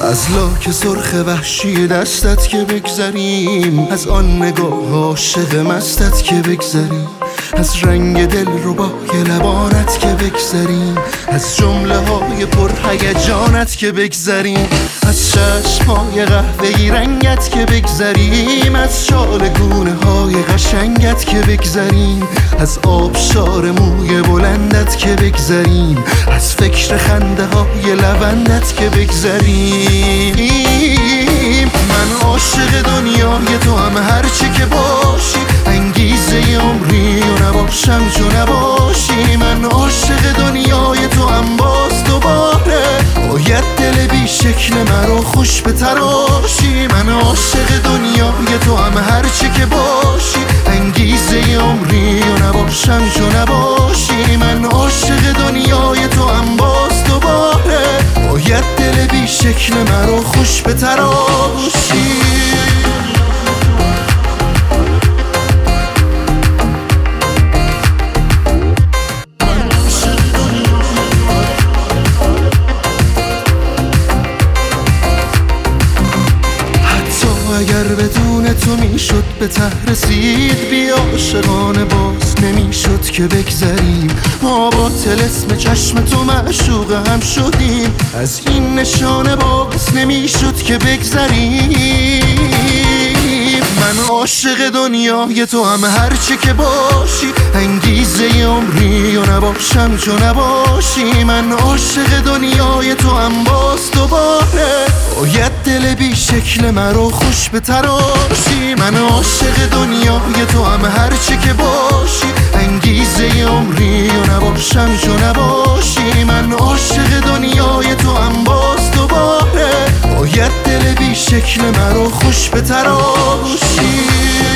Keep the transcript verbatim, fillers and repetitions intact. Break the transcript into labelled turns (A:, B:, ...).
A: از لاک سرخ وحشی دستت که بگذریم، از آن نگاه عاشق مستت که بگذریم، از رنگ دل ربای لبانت که بگذریم، از جمله های پر هیجانت که بگذریم، از چشمهای قهوه‌ای رنگت که بگذریم، از شال گونه های قشنگت که بگذریم، از آبشار موی بلندت که بگذریم، از فکر خنده های لبندت که بگذریم. من عاشق دنیای تو هم هرچی که باشی، انگیزه عمری و نباشم چو نباشی. من عاشق دنیای تو هم باز دوباره باید دل بی شکل مرا خوش بتراشی. من عاشق دنیای تو هم هرچی که باشی، انگیزه عمری و نباشم چو نباشی. من عاشق دنیای تو هم باز دوباره باید دل بی شکل مرا خوش بتراشی. اگر بدون تو میشد به ته رسید، بی عاشقانه باز نمیشد که بگذریم. ما با طلسم چشم تو معشوق هم شدیم، از این نشانه باز نمیشد که بگذریم. من عاشق دنیای تو هم هرچی که باشی، انگیزه عمری و نباشم چو نباشی. من عاشق دنیای تو هم باز دوباره باید دل بی شکل مرا خوش بتراشی. من عاشق دنیای تو هم هرچی که باشی، انگیزه عمری و نباشم چو نباشی. من عاشق دنیای تو هم باز دوباره باید دل بی شکل مرا خوش بتراشی.